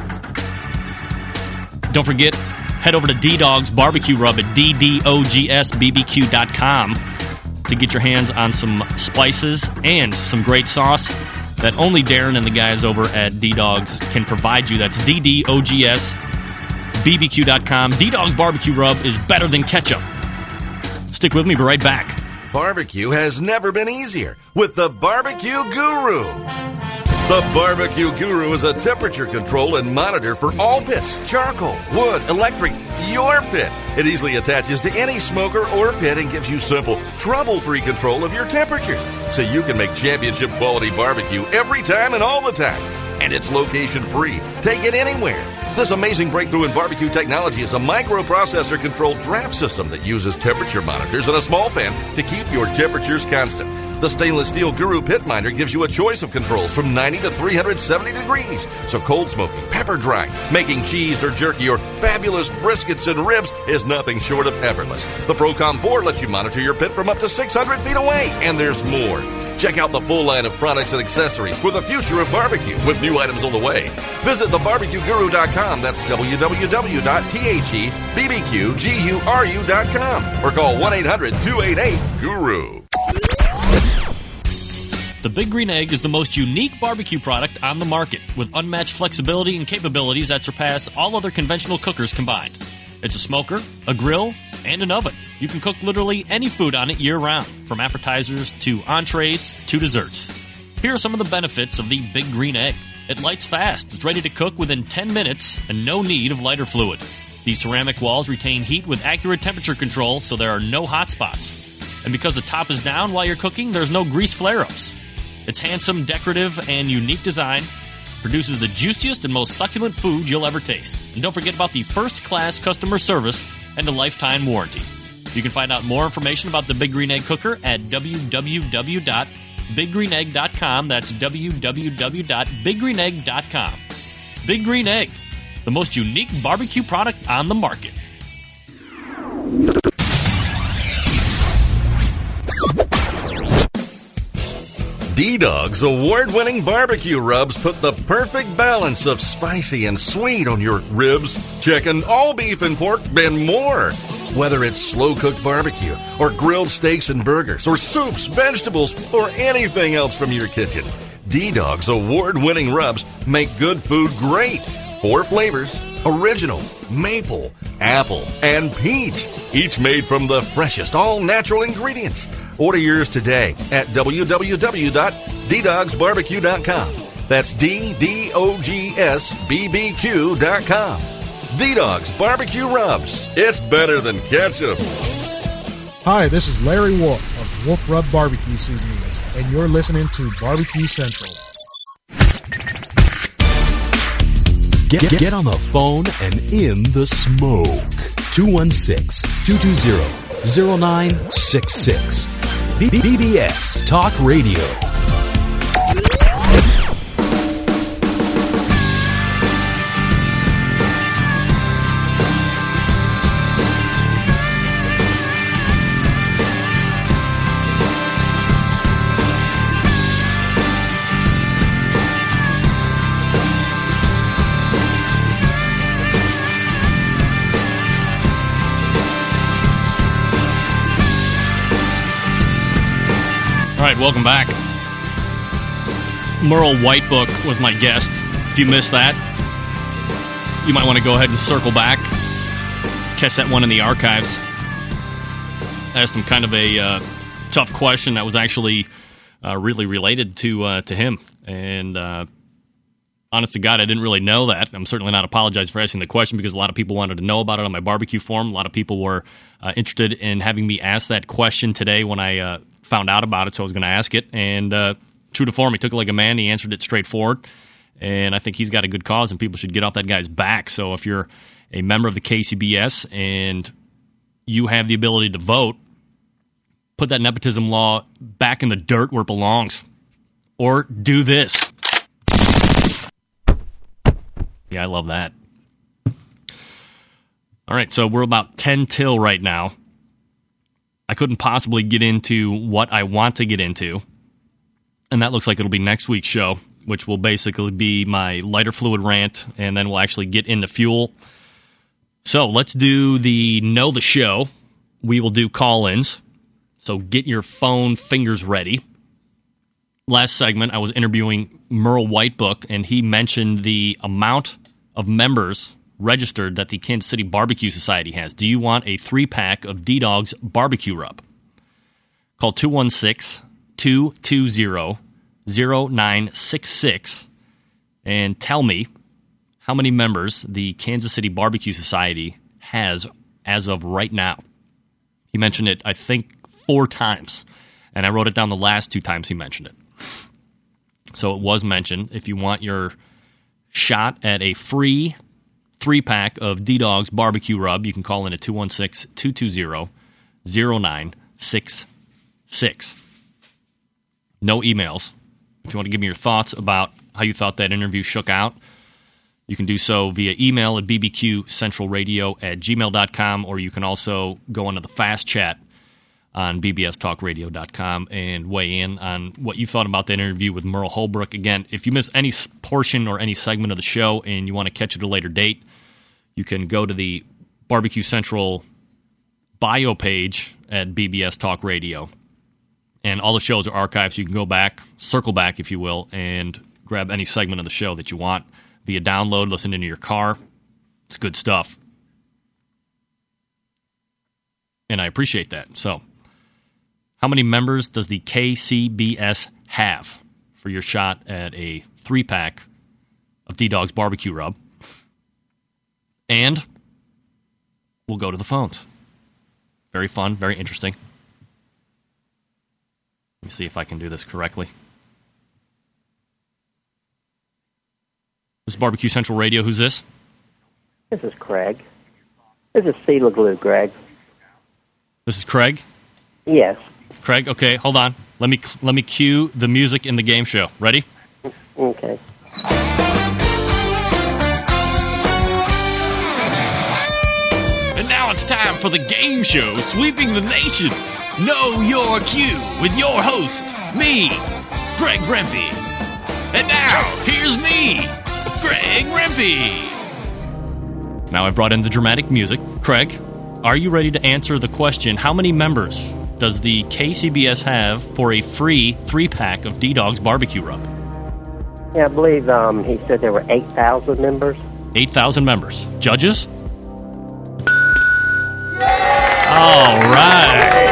Don't forget, head over to D-Dog's Barbecue Rub at D D O G S B B Q dot com to get your hands on some spices and some great sauce that only Darren and the guys over at D-Dogs can provide you. That's D D O G S B B Q dot com. D-Dog's Barbecue Rub is better than ketchup. Stick with me, be right back. Barbecue has never been easier with the Barbecue Guru. The Barbecue Guru is a temperature control and monitor for all pits, charcoal, wood, electric, your pit. It easily attaches to any smoker or pit and gives you simple, trouble-free control of your temperatures, so you can make championship-quality barbecue every time and all the time. And it's location-free. Take it anywhere. This amazing breakthrough in barbecue technology is a microprocessor-controlled draft system that uses temperature monitors and a small fan to keep your temperatures constant. The stainless steel Guru Pit Minder gives you a choice of controls from ninety to three hundred seventy degrees. So cold smoking, pepper drying, making cheese or jerky, or fabulous briskets and ribs is nothing short of effortless. The ProCom four lets you monitor your pit from up to six hundred feet away, and there's more. Check out the full line of products and accessories for the future of barbecue with new items on the way. Visit the barbecue guru dot com. That's w w w dot the guru dot com or call one eight hundred two eight eight guru. The Big Green Egg is the most unique barbecue product on the market, with unmatched flexibility and capabilities that surpass all other conventional cookers combined. It's a smoker, a grill, and an oven. You can cook literally any food on it year-round, from appetizers to entrees to desserts. Here are some of the benefits of the Big Green Egg. It lights fast, it's ready to cook within ten minutes, and no need of lighter fluid. These ceramic walls retain heat with accurate temperature control, so there are no hot spots. And because the top is down while you're cooking, there's no grease flare-ups. Its handsome, decorative, and unique design produces the juiciest and most succulent food you'll ever taste. And don't forget about the first-class customer service and a lifetime warranty. You can find out more information about the Big Green Egg Cooker at w w w dot big green egg dot com. That's w w w dot big green egg dot com. Big Green Egg, the most unique barbecue product on the market. D-Dog's award-winning barbecue rubs put the perfect balance of spicy and sweet on your ribs, chicken, all beef and pork, and more. Whether it's slow-cooked barbecue, or grilled steaks and burgers, or soups, vegetables, or anything else from your kitchen, D-Dog's award-winning rubs make good food great. Four flavors: original, maple, apple, and peach. Each made from the freshest, all-natural ingredients. Order yours today at w w w dot d dogs barbecue dot com. That's D D O G S B B Q dot com. D-Dog's Barbecue Rubs. It's better than ketchup. Hi, this is Larry Wolf of Wolf Rub Barbecue Seasonings, and you're listening to Barbecue Central. Get, get, get on the phone and in the smoke. two one six, two two zero, zero nine six six. B B S Talk Radio. All right, welcome back. Merle Whitebook was my guest. If you missed that, you might want to go ahead and circle back, catch that one in the archives. I asked him kind of a uh, tough question that was actually uh, really related to uh, to him. And uh, honest to God, I didn't really know that. I'm certainly not apologizing for asking the question because a lot of people wanted to know about it on my barbecue forum. A lot of people were uh, interested in having me ask that question today when I uh, found out about it, so I was going to ask it. And uh, true to form, he took it like a man. He answered it straightforward. And I think he's got a good cause, and people should get off that guy's back. So if you're a member of the K C B S and you have the ability to vote, put that nepotism law back in the dirt where it belongs. Or do this. Yeah, I love that. All right, so we're about ten till right now. I couldn't possibly get into what I want to get into, and that looks like it'll be next week's show, which will basically be my lighter fluid rant, and then we'll actually get into fuel. So let's do the Know the Show. We will do call-ins, so get your phone fingers ready. Last segment, I was interviewing Merle Whitebook, and he mentioned the amount of members registered that the Kansas City Barbecue Society has. Do you want a three-pack of D-Dog's Barbecue Rub? Call two one six, two two zero, zero nine six six and tell me how many members the Kansas City Barbecue Society has as of right now. He mentioned it, I think, four times, and I wrote it down the last two times he mentioned it. So it was mentioned. If you want your shot at a free three-pack of D-Dog's Barbecue Rub, you can call in at two one six, two two zero, zero nine six six. No emails. If you want to give me your thoughts about how you thought that interview shook out, you can do so via email at b b q central radio at gmail dot com, or you can also go into the fast chat on b b s talk radio dot com and weigh in on what you thought about that interview with Merle Holbrook. Again, if you miss any portion or any segment of the show and you want to catch it at a later date, you can go to the Barbecue Central bio page at B B S Talk Radio. And all the shows are archived, so you can go back, circle back, if you will, and grab any segment of the show that you want via download, listen into your car. It's good stuff. And I appreciate that. So, how many members does the K C B S have for your shot at a three-pack of D-Dog's barbecue rub? And we'll go to the phones. Very fun, very interesting. Let me see if I can do this correctly. This is Barbecue Central Radio. Who's this? This is Craig. This is C. LeGlue, Greg. This is Craig? Yes. Craig, okay, hold on. Let me let me cue the music in the game show. Ready? Okay. And now it's time for the game show sweeping the nation. Know your cue with your host, me, Greg Rempe. And now, here's me, Greg Rempe. Now I've brought in the dramatic music. Craig, are you ready to answer the question, how many members does the K C B S have for a free three-pack of D-Dog's barbecue rub? Yeah, I believe um, he said there were eight thousand members. eight thousand members. Judges? All right.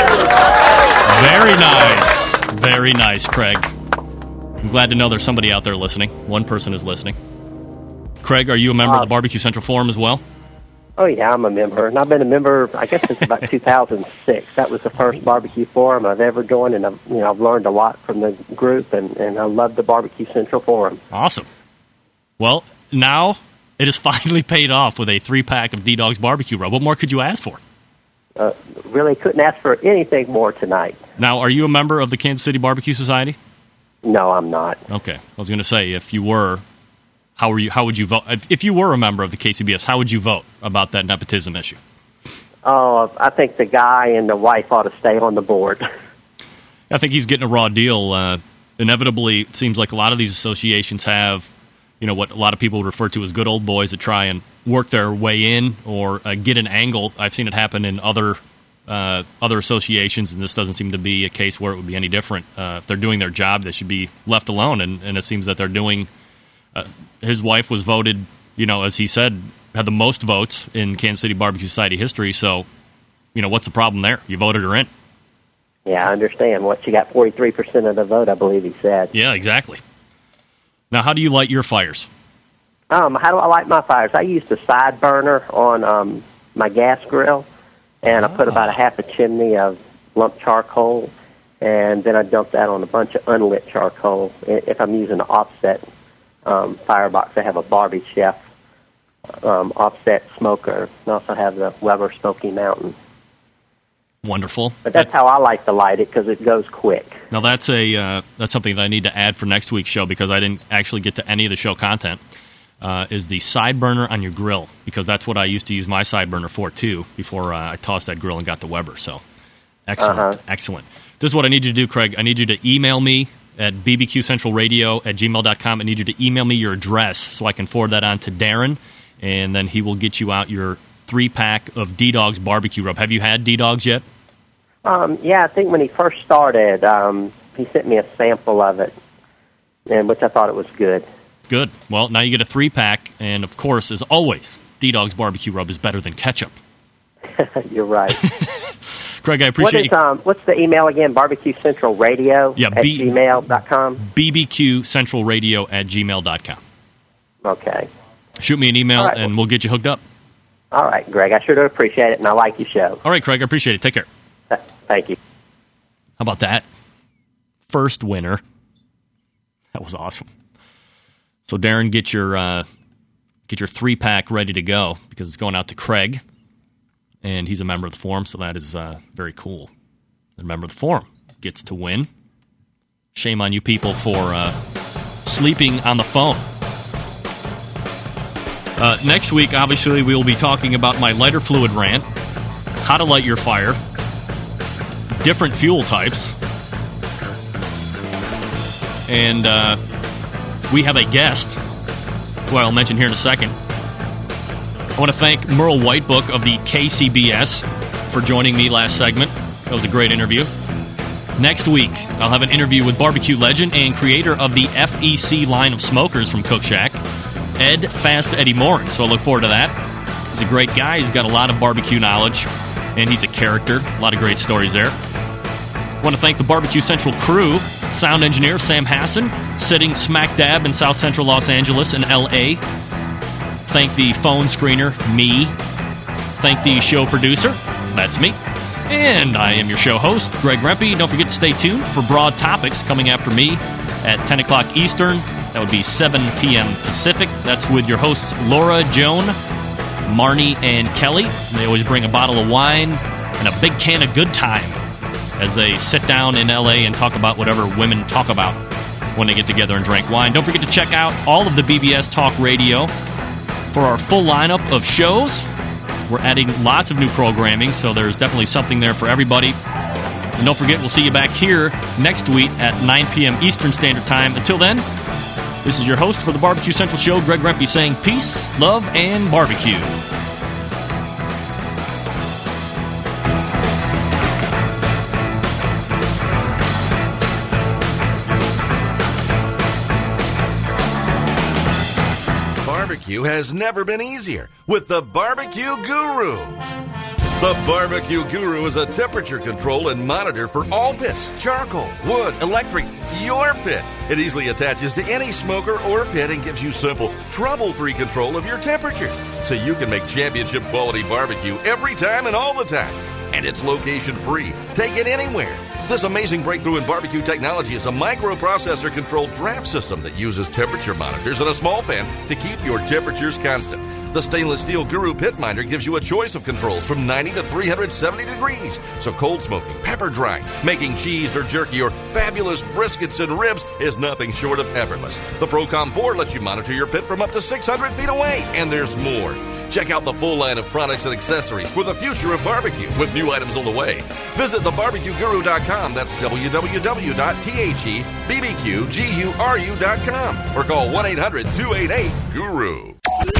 Very nice. Very nice, Craig. I'm glad to know there's somebody out there listening. One person is listening. Craig, are you a member uh, of the Barbecue Central Forum as well? Oh, yeah, I'm a member. And I've been a member, I guess, since about two thousand six. That was the first barbecue forum I've ever joined, and I've, you know, I've learned a lot from the group, and, and I love the Barbecue Central Forum. Awesome. Well, now it has finally paid off with a three-pack of D-Dog's barbecue rub. What more could you ask for? Uh, really couldn't ask for anything more tonight. Now, are you a member of the Kansas City Barbecue Society? No, I'm not. Okay. I was going to say, if you were, how were you? How would you vote? If, if you were a member of the K C B S, how would you vote about that nepotism issue? Oh, I think the guy and the wife ought to stay on the board. I think he's getting a raw deal. Uh, inevitably, it seems like a lot of these associations have, you know, what a lot of people would refer to as good old boys that try and work their way in or uh, get an angle. I've seen it happen in other uh, other associations, and this doesn't seem to be a case where it would be any different. Uh, if they're doing their job, they should be left alone, and, and it seems that they're doing. Uh, his wife was voted, you know, as he said, had the most votes in Kansas City Barbecue Society history. So, you know, what's the problem there? You voted her in. Yeah, I understand. What, she got forty-three percent of the vote, I believe he said. Yeah, exactly. Now, how do you light your fires? Um, how do I light my fires? I used a side burner on um, my gas grill, and I put about a half a chimney of lump charcoal, and then I dump that on a bunch of unlit charcoal. If I'm using an offset um, firebox, I have a Barbie Chef um, offset smoker. I also have the Weber Smoky Mountain. Wonderful. But that's, that's how I like to light it, because it goes quick. Now, that's a uh, that's something that I need to add for next week's show, because I didn't actually get to any of the show content, uh, is the side burner on your grill, because that's what I used to use my side burner for, too, before uh, I tossed that grill and got the Weber. So, excellent, uh-huh. excellent. This is what I need you to do, Craig. I need you to email me at b b q central radio at gmail dot com. I need you to email me your address so I can forward that on to Darren, and then he will get you out your three-pack of D-Dog's barbecue rub. Have you had D-Dog's yet? Um, yeah, I think when he first started, um, he sent me a sample of it, and which I thought it was good. Good. Well, now you get a three-pack, and of course, as always, D-Dog's barbecue rub is better than ketchup. You're right. Craig, I appreciate what is, you. Um, what's the email again? Barbecue Central Radio yeah, at B- gmail dot com? B B Q Central Radio at gmail dot com. Okay. Shoot me an email, right, and we'll get you hooked up. All right, Greg. I sure do appreciate it, and I like your show. All right, Craig. I appreciate it. Take care. Thank you. How about that? First winner. That was awesome. So, Darren, get your uh, get your three pack ready to go, because it's going out to Craig, and he's a member of the forum, so that is uh, very cool. The member of the forum gets to win Shame on you people for uh, sleeping on the phone. Uh, next week, obviously, we will be talking about my lighter fluid rant, how to light your fire, different fuel types, and uh, we have a guest who I'll mention here in a second. I want to thank Merle Whitebook of the K C B S for joining me last segment. That was a great interview. Next week, I'll have an interview with barbecue legend and creator of the F E C line of smokers from Cook Shack, Ed Fast Eddie Morin. So I look forward to that. He's a great guy. He's got a lot of barbecue knowledge, and he's a character. A lot of great stories there. I want to thank the Barbecue Central crew, sound engineer Sam Hassan, sitting smack dab in South Central Los Angeles and L A. Thank the phone screener, me. Thank the show producer, that's me. And I am your show host, Greg Rempe. Don't forget to stay tuned for Broad Topics coming after me at ten o'clock Eastern. That would be seven p.m. Pacific. That's with your hosts Laura, Joan, Marnie, and Kelly. And they always bring a bottle of wine and a big can of good time as they sit down in L A and talk about whatever women talk about when they get together and drink wine. Don't forget to check out all of the B B S Talk Radio for our full lineup of shows. We're adding lots of new programming, so there's definitely something there for everybody. And don't forget, we'll see you back here next week at nine p.m. Eastern Standard Time. Until then, this is your host for the Barbecue Central Show, Greg Rempe, saying peace, love, and barbecue. Barbecue has never been easier with the Barbecue Guru. The Barbecue Guru is a temperature control and monitor for all pits, charcoal, wood, electric, your pit. It easily attaches to any smoker or pit and gives you simple, trouble-free control of your temperatures so you can make championship quality barbecue every time and all the time. And it's location-free. Take it anywhere. This amazing breakthrough in barbecue technology is a microprocessor-controlled draft system that uses temperature monitors and a small fan to keep your temperatures constant. The stainless steel Guru Pit Minder gives you a choice of controls from ninety to three hundred seventy degrees. So cold smoking, pepper drying, making cheese or jerky, or fabulous briskets and ribs is nothing short of effortless. The ProCom four lets you monitor your pit from up to six hundred feet away, and there's more. Check out the full line of products and accessories for the future of barbecue with new items on the way. Visit the barbecue guru dot com. That's w w w dot the b b q guru dot com or call one eight hundred two eight eight guru.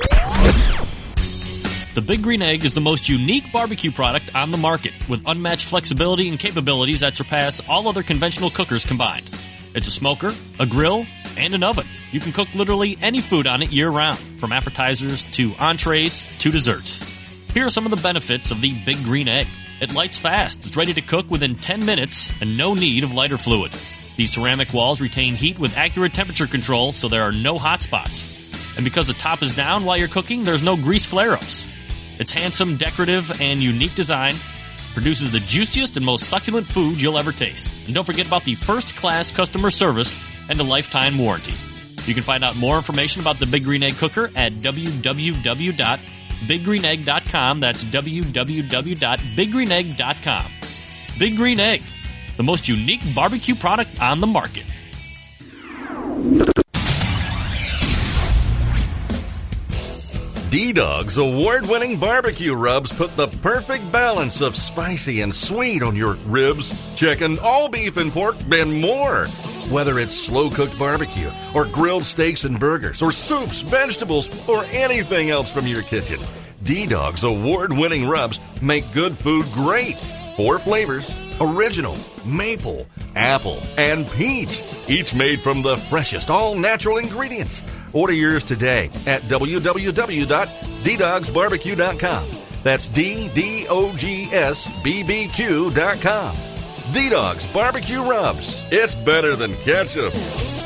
The Big Green Egg is the most unique barbecue product on the market, with unmatched flexibility and capabilities that surpass all other conventional cookers combined. It's a smoker, a grill, and an oven. You can cook literally any food on it year-round, from appetizers to entrees to desserts. Here are some of the benefits of the Big Green Egg. It lights fast, it's ready to cook within ten minutes, and no need of lighter fluid. These ceramic walls retain heat with accurate temperature control, so there are no hot spots. And because the top is down while you're cooking, there's no grease flare-ups. Its handsome, decorative, and unique design produces the juiciest and most succulent food you'll ever taste. And don't forget about the first-class customer service and a lifetime warranty. You can find out more information about the Big Green Egg Cooker at w w w dot big green egg dot com. That's w w w dot big green egg dot com. Big Green Egg, the most unique barbecue product on the market. D-Dog's award-winning barbecue rubs put the perfect balance of spicy and sweet on your ribs, chicken, all beef and pork, and more. Whether it's slow-cooked barbecue or grilled steaks and burgers or soups, vegetables, or anything else from your kitchen, D-Dog's award-winning rubs make good food great. Four flavors: original, maple, apple, and peach. Each made from the freshest, all-natural ingredients. Order yours today at w w w dot d dogs barbecue dot com. That's D D O G S B B Q dot com. D-Dog's Barbecue Rubs. It's better than ketchup.